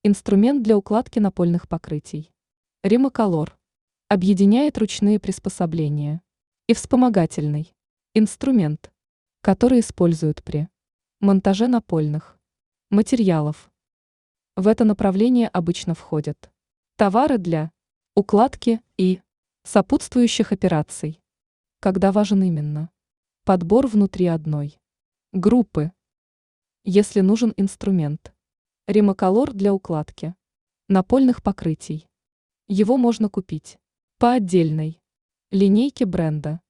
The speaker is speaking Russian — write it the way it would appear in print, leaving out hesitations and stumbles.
Инструмент для укладки напольных покрытий. Римоколор. Объединяет ручные приспособления и вспомогательный инструмент, который используют при монтаже напольных материалов. В это направление обычно входят товары для укладки и сопутствующих операций, когда важен именно подбор внутри одной группы. Если нужен инструмент римоколор для укладки напольных покрытий, его можно купить по отдельной линейке бренда